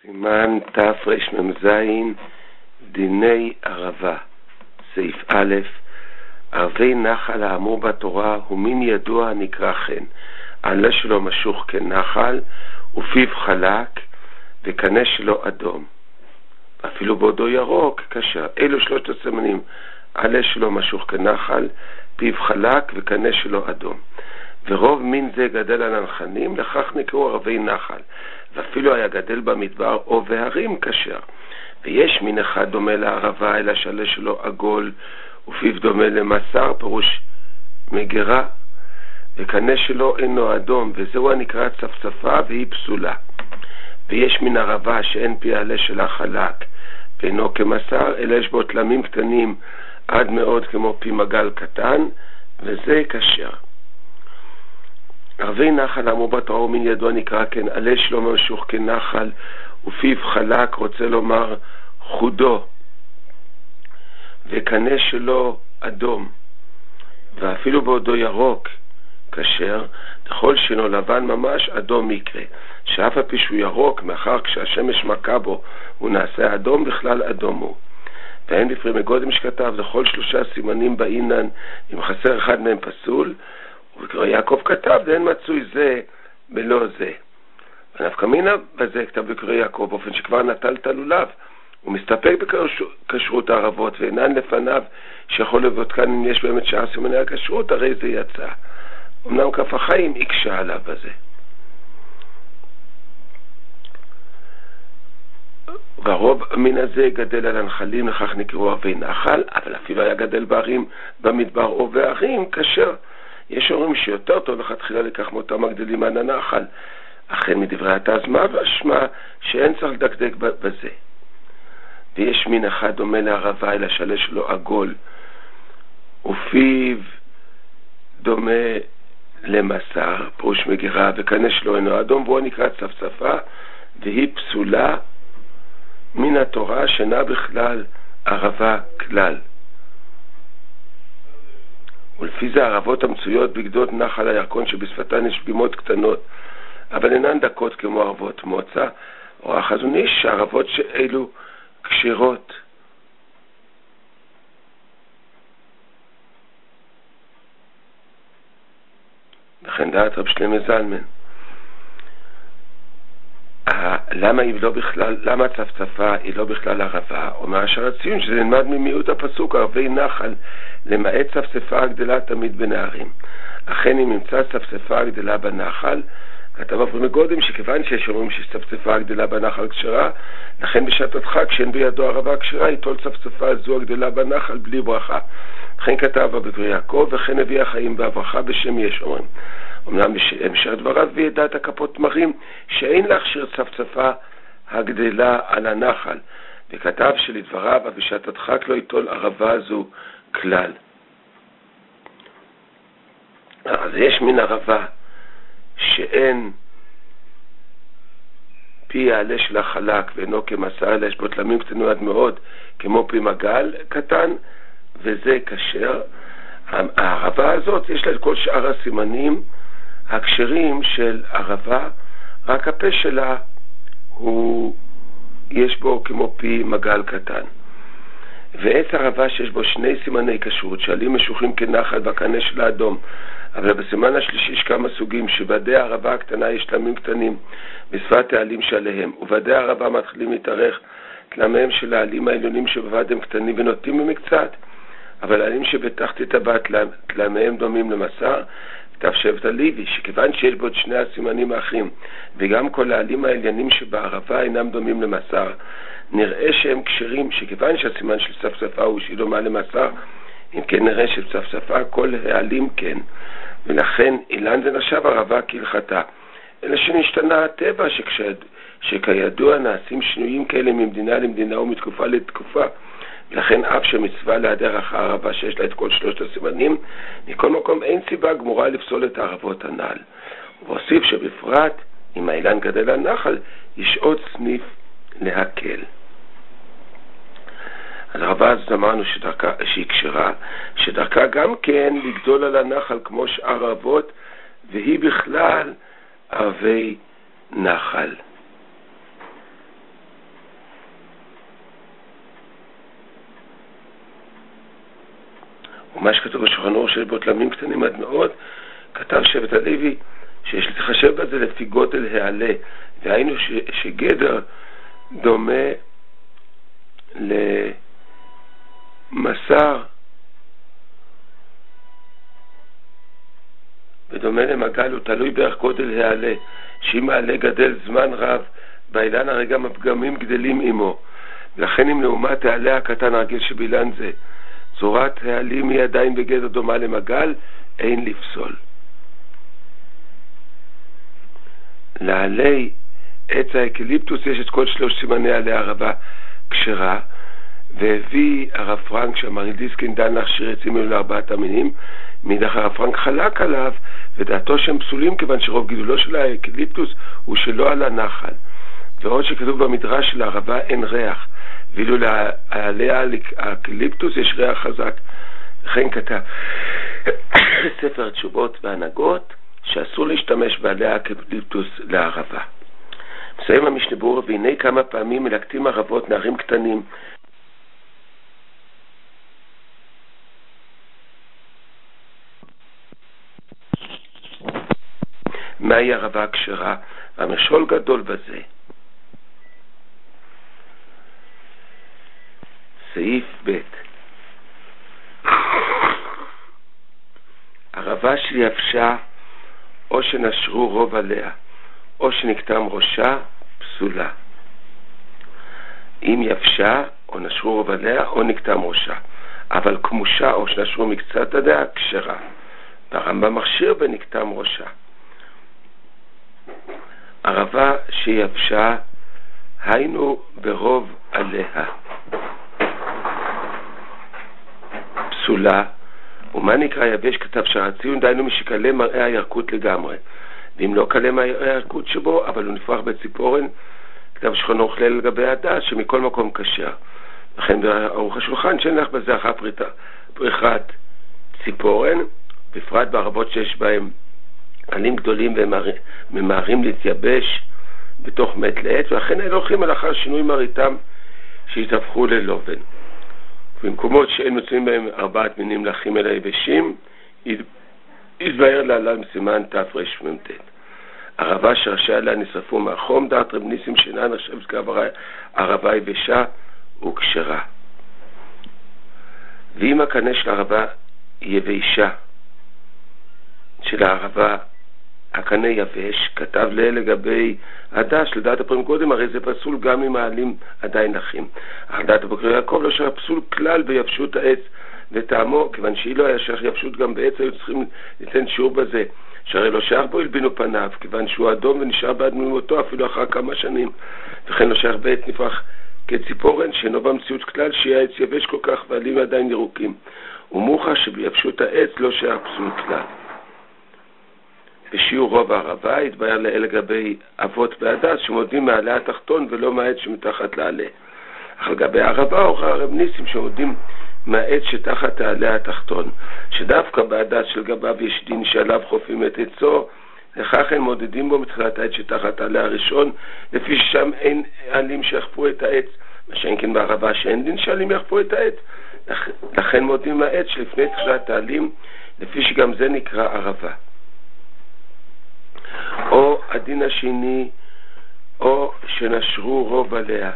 סימן תרמ"ז דיני ערבה. סעיף א', ערבי נחל האמור בתורה הוא מין ידוע נקרא חן, עלה שלו משוך כנחל ופיו חלק וקנה שלו אדום, אפילו בעודו ירוק כשר. אלו שלושת הסימנים: עלה שלו משוך כנחל, פיו חלק וקנה שלו אדום. ורוב מין זה גדל על הנחלים, לכך נקראו ערבי נחל, ואפילו היה גדל במדבר או בהרים כשר. ויש מין אחד דומה לערבה, אלא שעלה שלו עגול ופיו דומה למסר, פירוש מגרה, וקנה שלו אינו אדום, וזהו הנקרא צפצפה והיא פסולה. ויש מין ערבה שאין פי העלה שלה חלק ואינו כמסר, אלא יש בו תלמים קטנים עד מאוד כמו פי מגל קטן, וזה כשר. ערבי נחל האמור בתורה הוא מין ידוע נקרא כן, עלה שלו משוך כנחל ופיו חלק, רוצה לומר חודו, וקנה שלו אדום, ואפילו בעודו ירוק כשר. לכל שינו לבן ממש אדום מקרה, שאף הפי שהוא ירוק, מאחר כשהשמש מכה בו הוא נעשה אדום, בכלל אדום הוא. ואין בפרי מגודם שכתב לכל שלושה סימנים באינן, אם חסר אחד מהם פסול, ויעקב כתב ואין מצוי זה בלא זה. ונפקא מינה בזה כתב בקורא יעקב, באופן שכבר נטל את הלולב, הוא מסתפק בכשרות הערבות, ואינן לפניו שיכול לבוא כאן אם יש באמת שעה סימני הכשרות, הרי זה יצא. אמנם כף החיים הקשה עליו בזה. והרוב מן הזה גדל על הנחלים, לכך נקראו ערבי נחל, אבל אפילו היה גדל בערים במדבר או בערים כשר. יש אומרים שיותר טוב לכתחילה לכך מאותם הגדלים על הנחל, אכן מדברי התזמא והשמע שאין צריך לדקדק בזה. ויש מין אחד דומה לערבה, אלא שעלה שלו עגול ופיו דומה למסר, פירוש מגירה, וקנה שלו אינו אדום, והוא נקרא צפצפה והיא פסולה מן התורה, שאינה בכלל ערבה כלל. ולפי זה הערבות המצויות בגדות נחל הירקון שבשפתן יש בימות קטנות, אבל אינן דקות כמו ערבות מוצא או החזון איש, שהערבות שאלו קשירות. לכן דעת רב שלמה זלמן, למה צפצפה היא לא בכלל ערבה? אומר אשר הציון שזה נלמד ממיעוט הפסוק, ערבי נחל למעט צפצפה הגדלה תמיד בנערים. אכן אם נמצא צפצפה הגדלה בנחל, כתב בפרי מגודם שכיוון שיש אומרים שצפצפה הגדלה בנחל כשרה, לכן בשעת הדחק שאין בידו ערבה כשרה, יטול צפצפה זו הגדלה בנחל בלי ברכה. לכן כתב בקורא יעקב, וכן הביא החיים בהברכה בשם יש אומרים. אמנם בהמשך דבריו וידעת הכפות מרים שאין להכשיר צפצפה הגדלה על הנחל, וכתב שלדבריו בשעת הדחק לא יטול ערבה זו כלל. אז יש מן ערבה שאין פי העלה שלה חלק ואינו כמסר, אלא יש בו תלמים קטנים עד מאוד כמו פי מגל קטן, וזה כשר. הערבה הזאת יש לה את כל שאר הסימנים הכשרים של ערבה, רק הפה שלה יש בו כמו פי מגל קטן. ועץ ערבה שיש בו שני סימני כשרות, שעלים משוחים כנחל והקנה שלה אדום, אבל בסימן השלישי יש כמה סוגים, שבדי הערבה הקטנה יש תלמים קטנים בשפת העלים שעליהם, ובדי הערבה מתחילים להתארך תלמיהם של העלים העליונים שבבד הם קטנים ונוטים ממקצת, אבל העלים שבתחתית הבת תלמיהם דומים למסר. כתב שבט הלוי שכיוון שיש בו את שני הסימנים האחרים וגם כל העלים העליינים שבערבה אינם דומים למסר, נראה שהם כשרים, שכיוון שהסימן של צפצפה הוא שהיא דומה למסר, אם כן נראה שצפצפה כל העלים כן, ולכן אילן זה נחשב ערבה כהלכתה. אלא שנשתנה הטבע שכידוע נעשים שינויים כאלה ממדינה למדינה ומתקופה לתקופה, ולכן אף שמצווה להיעדר אחר הערבה שיש לה את כל שלושת הסימנים, מכל מקום אין סיבה גמורה לפסול את הערבות הנ"ל. והוסיף שבפרט אם האילן גדל על נחל יש עוד סניף להקל. אז הערבה הזאת אמרנו שהיא כשרה, שדרכה גם כן לגדול על הנחל כמו שאר הערבות, והיא בכלל ערבי נחל. מה שכתוב בשולחן ערוך שיש בו תלמים קטנים עד מאוד, כתב שבט הלוי שיש להתחשב בזה לפי גודל העלה, והיינו שגדר דומה למסר ודומה למגל, הוא תלוי בערך גודל העלה, שאם העלה גדל זמן רב באילן הרי גם הפגמים גדלים עמו, לכן אם לעומת העלה הקטן הרגיל שבאילן זה צורת העלים היא עדיין בגדר דומה למגל, אין לפסול. לעלי עץ האקליפטוס יש את כל 3 סימני עלי הערבה כשרה, והביא הרב פרנק שהמרי דיסקין דן להכשיר עצים אלו ל4 המינים. מאידך הרב פרנק חלק עליו ודעתו שהם פסולים כיוון שרוב גידולו של האקליפטוס הוא שלא על הנחל, ועוד שכתוב במדרש של הערבה אין ריח, ואילו לעלי האקליפטוס יש ריח חזק. לכן כתב ספר תשובות והנהגות שאסור להשתמש בעלי האקליפטוס לערבה. מסיים המשנה ברורה, והנה כמה פעמים מלקטים ערבות נערים קטנים מהי ערבה הכשרה, והמשול גדול בזה. סעיף ב' ערבה שיבשה או שנשרו רוב עליה או שנקטם ראשה פסולה. אם יבשה או נשרו רוב עליה או נקטם ראשה, אבל כמושה או שנשרו מקצת עליה כשרה, והרמב"ם מכשיר בנקטם ראשה. ערבה שיבשה היינו ברוב עליה פסולה. ומה נקרא יבש? כתב שהציון דיינו משקלה מראה הירקות לגמרי, ואם לא קלה מראה הירקות שבו אבל הוא נפרח בציפורן, כתב שולחן ערוך ליל לגבי הדעת שמכל מקום כשר. לכן בערוך השולחן שאין לך בזה אחר פריחת ציפורן, בפרט בערבות שיש בהם עלים גדולים וממהרים להתייבש בתוך מת לעת, ולכן הם הולכים על אחר שינוי מריתם שיתהפכו ללובן. במקומות שאין מצויים בהם 4 מינים לחים אלא יבשים, יתבהר להלן סימן תרמ"ט. ערבה שראשי עליה נשרפו מהחום, דעת רב ניסים שאינה נחשבת כערבה יבשה וכשרה. ואם הקנה של הערבה יבשה של הערבה הקנה יבש, כתב לגבי הדש, לדעת הפרם קודם, הרי זה פסול גם אם העלים עדיין לחים. אך דעת הבוקר יעקב לא שהיה פסול כלל ביבשות העץ לטעמו, כיוון שהיא לא היה שייך יבשות גם בעץ, היו צריכים לתן שיעור בזה, שהרי לא שייך בו ילבינו פניו, כיוון שהוא אדום ונשאר בעד מותו אפילו אחר כמה שנים, וכן לא שייך בעץ נפרח כציפורן, שאינו במציאות כלל שיהיה העץ יבש כל כך והעלים עדיין ירוקים, ומוחה שביבשות העץ לא שייך פסול כלל. בשיעור רוב הערבה התבהר לאל לגבי אבות בהדס שמודים מעלה התחתון ולא מהעץ שמתחת לעלה. אך לגבי הערבה הוכר הרב ניסים שמודים מהעץ שתחת העלה התחתון, שדווקא בהדס של גביו יש דין שעליו חופים את עצו, לכך הם מודדים בו מתחילת העץ שתחת העלה הראשון, לפי ששם אין עלים שיחפו את העץ, מה שאין כן בערבה שאין דין שעלים יחפו את העץ, לכן מודים מהעץ שלפני תחילת העלים, לפי שגם זה נקרא ערבה. או הדין השני, או שנשרו רוב עליה,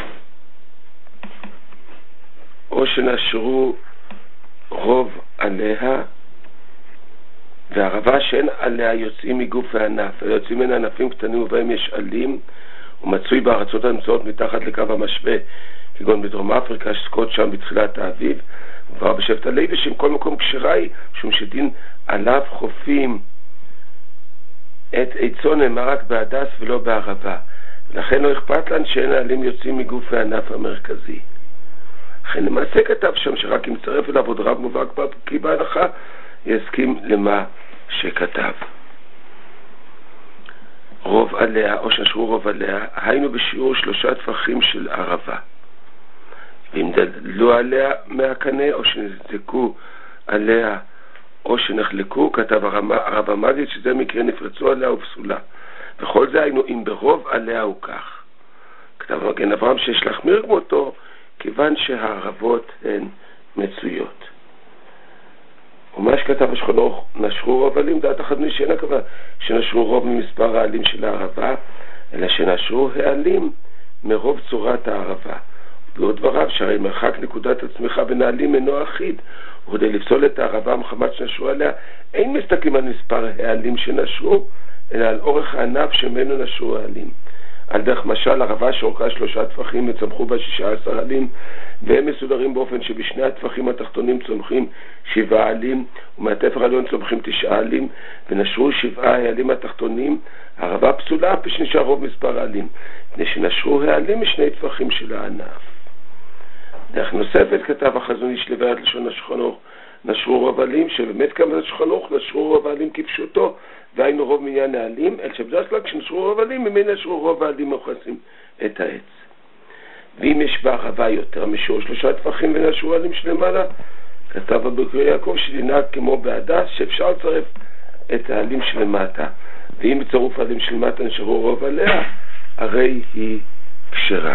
או שנשרו רוב עליה, והערבה שאין עליה יוצאים מגוף הענף, אלא יוצאים מן ענפים קטנים ובהם יש עלים, ומצוי בארצות הנמצאות מתחת לקו המשווה, כגון בדרום אפריקה, שסקות שם בתחילת האביב, וכבר בשבט הלוי שם כל מקום כשרה היא, משום שדין עליו חופים את עצו נאמר רק בהדס ולא בערבה, ולכן לא אכפת לן שאין העלים יוצאים מגוף הענף המרכזי. לכן למעשה כתב שם שרק אם צרף אליו עוד רב מובהק כי בהלכה יסכים למה שכתב. רוב עליה או שנשרו רוב עליה היינו בשיעור 3 טפחים של ערבה, ואם דלו עליה מהקנה או שנזדקו עליה או שנחלקו, כתב הרב המגיד שזה מקרה נפרצו עליה ופסולה, וכל זה היינו אם ברוב עליה הוא כך. כתב מגן אברהם שיש להחמיר כמותו כיוון שהערבות הן מצויות. ומה שכתב השולחן ערוך, נשרו רוב העלים, דעת החזון איש שאין הכוונה שנשרו רוב ממספר העלים של הערבה, אלא שנשרו העלים מרוב צורת הערבה. ועוד דבריו, שהרי מרחק נקודת הצמיחה בין העלים אינו אחיד, וכדי לפסול את הערבה מחמת שנשרו עליה, אין מסתכלים על מספר העלים שנשרו, אלא על אורך הענף שממנו נשרו העלים. על דרך משל, ערבה שאורכה 3 טפחים וצמחו בה 16 עלים, והם מסודרים באופן שבשני הטפחים התחתונים צומחים 7 עלים, ומהטפח העליון צומחים 9 עלים, ונשרו 7 העלים התחתונים, הערבה פסולה אף שנשאר רוב מספר העלים, מפני שנשרו העלים משני טפחים של הענף. דרך נוספת כתב החזון איש לבארת לשון השולחן ערוך, נשרו רוב העלים, שבאמת כמה השולחן ערוך נשרו רוב העלים כפשוטו, והיינו רוב מניין העלים, אלא שבדרך כלל כשנשרו רוב העלים, ממילא נשרו רוב העלים מוכסים את העץ. ואם יש בערבה יותר משור 3 טפחים ונשרו העלים שלמעלה, כתב בקוראי יעקב שדינק כמו בהדס, שאפשר לצרף את העלים שלמטה, ואם בצירוף העלים שלמטה נשארו רוב עליה, הרי היא כשרה.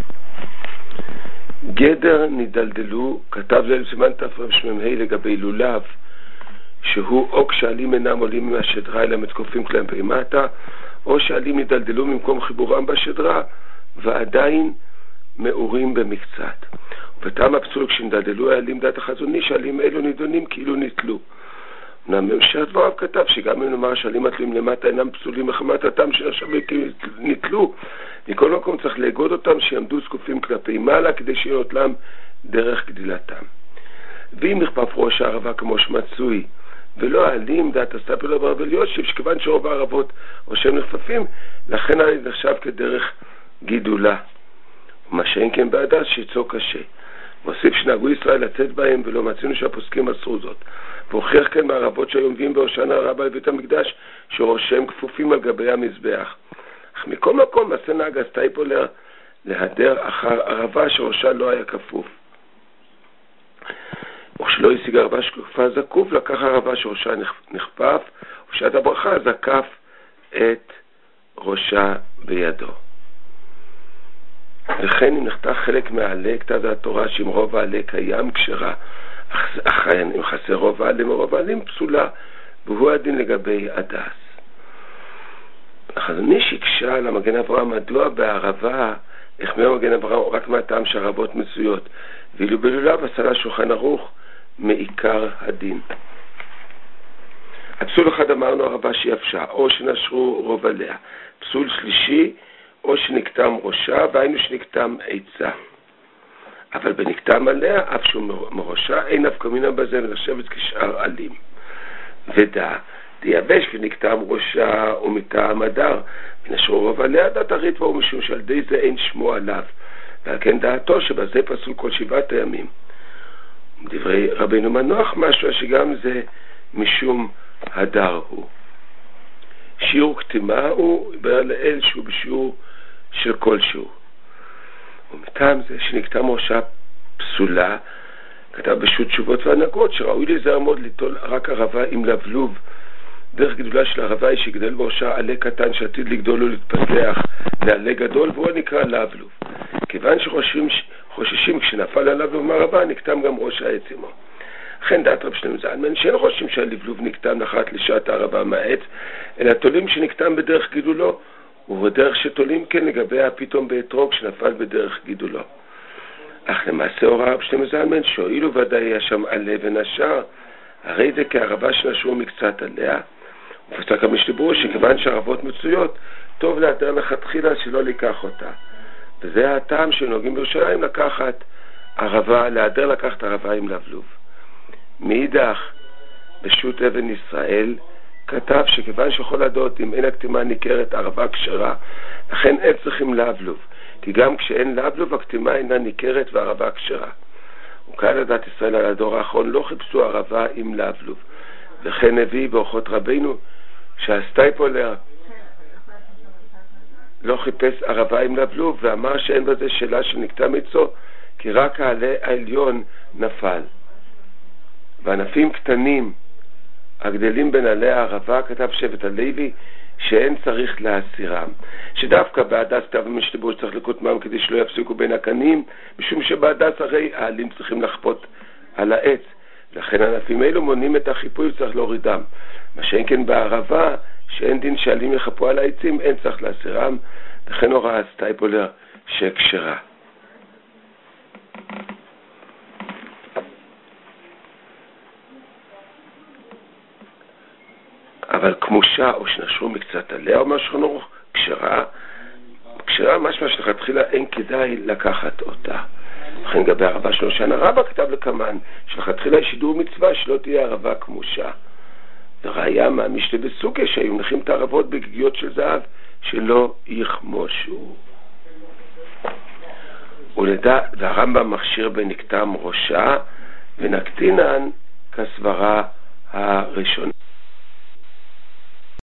גדר נדלדלו, כתב ליל סימן תרמ"ה לגבי לולב, שהוא או כשעלים אינם עולים מהשדרה אלא מתקופים כלפי מטה, או שעלים נדלדלו ממקום חיבורם בשדרה ועדיין מאורים במקצת. ובטעם הפסול כשנדלדלו העלים דעת החזון איש, העלים אלו נידונים כאילו נתלו. בהמשך דבריו כתב שגם אם נאמר שעלים התלויים למטה אינם פסולים מחמת הטעם שנחשב נתלו, מכל מקום צריך לאגוד אותם שיעמדו זקופים כלפי מעלה כדי שיהיה להם דרך גדילתם. ואם נכפף ראש הערבה כמו שמצוי ולא העלים דעת הסתפלו ברבל יושב, שכיוון שרוב הערבות או שהם נכפפים, לכן אני נחשב כדרך גידולה, ומה שאין כן בהדס שיצור קשה. מוסיף שנהגו ישראל לצאת בהם, ולא מצינו שהפוסקים אסרו זאת, והוכיח כן מהרבות שהיו מביאים בהושענא רבה לבית המקדש שראשיהם כפופים על גבי המזבח. אך מכל מקום עשה נהג הסטייפולר להדר אחר ערבה שראשה לא היה כפוף, וכשלא השיג ערבה שכופה זקוף, לקח ערבה שראשה נכפף, ובשעת הברכה זקף את ראשה בידו. וכן אם נחתך חלק מהעלה, כתב התורה שאם רוב העלה קיים כשרה, אך אם חסר רוב העלה מרוב העלים פסולה, והוא הדין לגבי הדס. החזון איש הקשה על המגן אברהם מדוע בערבה החמיר מגן אברהם רק מהטעם שהערבות מצויות, ואילו בלולב עשה לה שולחן ערוך מעיקר הדין. הפסול אחד אמרנו ערבה שיבשה, או שנשרו רוב עליה. פסול שלישי, או שנקטם ראשה, והיינו שנקטם עצה. אבל בנקטם עליה, אף שהוא מראשה, אין אף כמינה בזה ונחשבת כשאר עלים. ודע, דיבש ונקטם ראשה ומטעם הדר, ונשרו רוב עליה דעת הריטב"א, ומשום שעל די זה אין שמו עליו, ועל כן דעתו שבזה פסול כל 7 הימים. דברי רבינו מנוח משהו שגם זה משום הדר הוא. שיעור כתימה הוא יבר לאל שהוא בשיעור של כלשהו. ומטעם זה שנקטם ראשה פסולה, כתב בשו"ת תשובות והנהגות שראוי להיזהר מאוד ליטול רק ערבה עם לבלוב. דרך גדולה של הערבה היא שגדל בראשה עלה קטן שעתיד לגדול ולהתפתח לעלה גדול, והוא נקרא לבלוב. כיוון שחוששים כשנפל הלבלוב מהערבה, נקטם גם ראש העץ עמו. לכן דעת רב שלמה זלמן שאין חושבים שהלבלוב נקטם נחת לשעת הערבה מהעץ, אלא תולים שנקטם בדרך גידולו, ובדרך שתולים כן לגבי הפתאום באתרוג שנפל בדרך גידולו. אך למעשה הוראה רב שלמה זלמן שהואילו ודאי היה שם עלה ונשר, הרי זה כערבה שנשרו מקצת עליה, ופסק המשתברו שכיוון שהערבות מצויות, טוב להדר לכתחילה שלא לקח אותה. וזה הטעם שנוהגים בירושלים לקחת ערבה, להדר לקחת ערבה עם לבלוב. מאידך, בשו"ת אבן ישראל, כתב שכיוון שכל הדעות אם אין הקטימה ניכרת ערבה כשרה, לכן אין צריכים לבלוב, כי גם כשאין לבלוב הקטימה אינה ניכרת וערבה כשרה. וכאן לדעת ישראל על הדור האחרון לא חיפשו ערבה עם לבלוב, וכן הביא באורחות רבינו שהסטייפולר לא חיפש ערבה עם לבלוב, ואמר שאין בזה שאלה שנקטם עצו, כי רק העלה העליון נפל. וענפים קטנים הגדלים בין עלי הערבה, כתב שבט הלוי שאין צריך להסירם, שדווקא בהדס כתב המשתברו שצריך לקוטמם כדי שלא יפסיקו בין הקנים, משום שבהדס הרי העלים צריכים לחפות על העץ, לכן ענפים אלו מונים את החיפוי וצריך להורידם. מה שאין כן בערבה, שאין דין שעלים יחפו על העצים, אין צריך להסירם, לכן הוראה סטייפולר שקשרה. אבל כמושה או שנשרו מקצת עליה, אומר שולחן ערוך, כשרה משמע שלכתחילה אין כדאי לקחת אותה. לכן גבי ערבה שלו שנה רבא כתב לקמן, שלכתחילה יש שידור מצווה שלא תהיה ערבה כמושה. וראיה מהמשתה בסוגיה שהיו מנחים את הערבות בגגיות של זהב שלא יכמושו. והרמב"ם מכשיר בנקתם ראשה ונקטינן כסברה הראשונה.